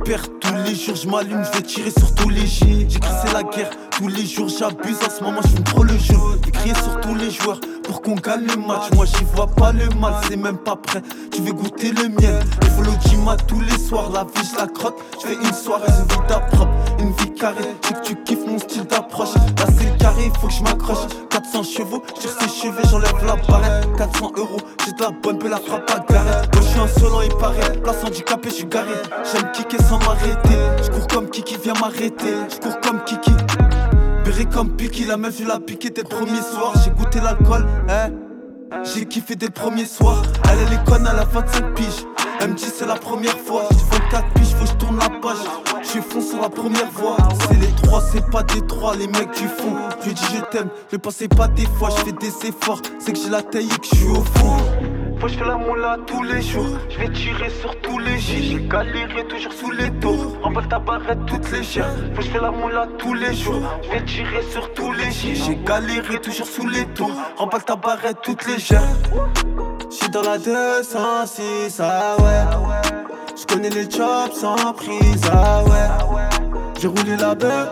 perds tous les jours, je m'allume, je vais tirer sur tous les G. J'écris c'est la guerre, tous les jours j'abuse, en ce moment je fume trop le jeu. J'ai crié sur tous les joueurs pour qu'on gagne le match. Moi j'y vois pas le mal, c'est même pas prêt. Tu veux goûter le miel, il faut le gym tous les soirs. La vie je la crotte, je fais une soirée, une vie propre, une vie carrée. Je sais que tu kiffes mon style d'approche. Là c'est le carré, faut que je m'accroche. 400 chevaux, tire ses cheveux, j'enlève la barrette. 400 €, j'ai de la bonne, peu la frappe à garette. Moi je suis insolent, il paraît, place handicapé, je suis garé. J'aime kicker sans m'arrêter, je cours comme Kiki vient m'arrêter. Je cours comme Kiki, béré comme Piki, la meuf je la piquer dès le premier soir. J'ai goûté l'alcool, hein. J'ai kiffé dès le premier soir. Elle est conne, elle a 25 piges. Elle me dit c'est la première fois. J'ai 24 piges, faut que je tourne la page. Je suis fond sur la première voie. C'est les trois, c'est pas des trois, les mecs du fond. Je lui dis je t'aime, je pensais pas des fois. Je fais des efforts, c'est que j'ai la taille et que je suis au fond. Faut que je fais la moula tous les jours. Je vais tirer sur tous les J. J'ai galéré toujours sous les tours. Remballe ta barrette toutes légères. Faut que je fais la moula tous les jours. Je vais tirer sur tous les J. J'ai galéré toujours sous les tours. Remballe ta barrette toutes légères. J'suis dans la 206, ah ouais. J'connais les jobs sans prise, ah ouais. J'ai roulé la beuh,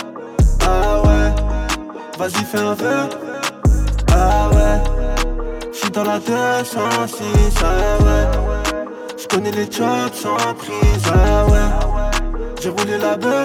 ah ouais. Vas-y fais un vœu, ah ouais. J'suis dans la 206, ah ouais. J'connais les jobs sans prise, ah ouais. J'ai roulé la beuh,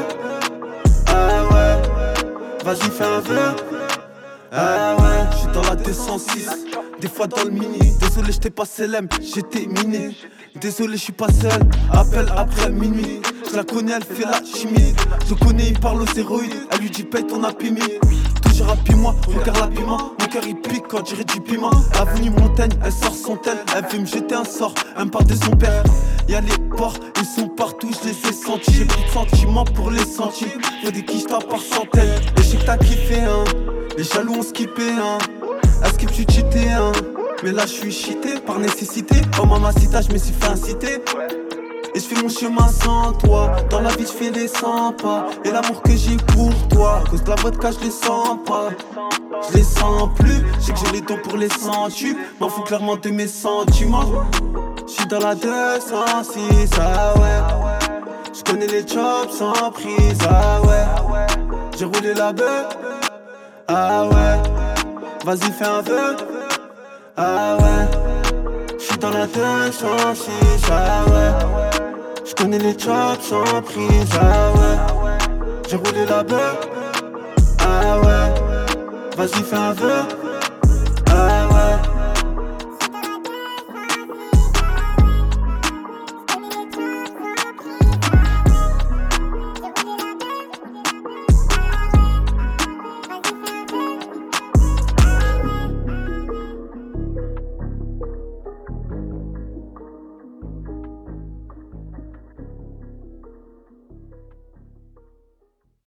ah ouais. Vas-y fais un vœu, ah ouais. J'suis dans la 206, des fois dans le mini. Désolé j'étais pas célèbre, j'étais miné. Désolé je suis pas seul, appel après minuit. Je la connais, elle fait la chimie. Je connais, il parle aux héroïdes. Elle lui dit paye ton apimi. Toujours appuie-moi, regarde la piment. Mon cœur il pique quand dirait du piment. Avenue Montaigne, elle sort son tel. Elle veut me jeter un sort, elle me parle de son père. Y'a les porcs, ils sont partout, je les ai sentis. J'ai plus de sentiments pour les sentir. Faut des quiches par centaines. Et je sais que t'as kiffé hein. Les jaloux ont skippé hein. À skip tu cheaté hein. Mais là je suis cheaté par nécessité. Oh mamacita, je me suis fait inciter. Et je fais mon chemin sans toi. Dans la vie je fais les 100 pas. Et l'amour que j'ai pour toi, à cause de la vodka je les sens pas. Je les sens plus, je sais que j'ai les dons pour les centubles. M'en fous clairement de mes sentiments. J'suis dans la 206, ah ouais. J'connais les jobs sans prise, ah ouais. J'ai roulé la beuh, ah ouais. Vas-y fais un vœu, ah ouais. J'suis dans la 206, ah ouais. J'connais les jobs sans prise, ah ouais. J'ai roulé la beuh, ah ouais. Vas-y fais un vœu.